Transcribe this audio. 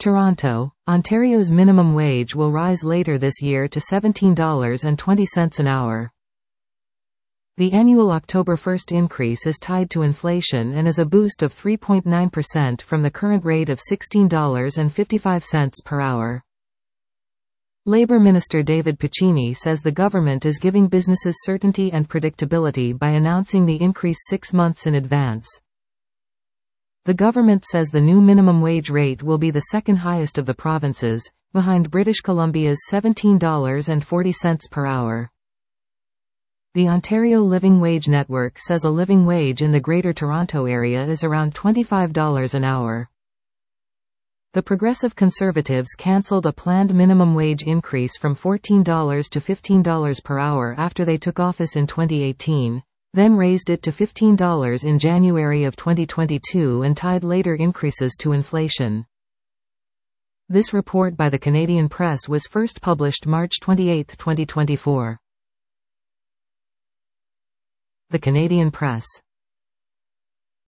Toronto, Ontario's minimum wage will rise later this year to $17.20 an hour. The annual October 1 increase is tied to inflation and is a boost of 3.9% from the current rate of $16.55 per hour. Labour Minister David Piccini says the government is giving businesses certainty and predictability by announcing the increase 6 months in advance. The government says the new minimum wage rate will be the second highest of the provinces, behind British Columbia's $17.40 per hour. The Ontario Living Wage Network says a living wage in the Greater Toronto Area is around $25 an hour. The Progressive Conservatives cancelled a planned minimum wage increase from $14 to $15 per hour after they took office in 2018, then raised it to $15 in January of 2022 and tied later increases to inflation. This report by the Canadian Press was first published March 28, 2024. The Canadian Press.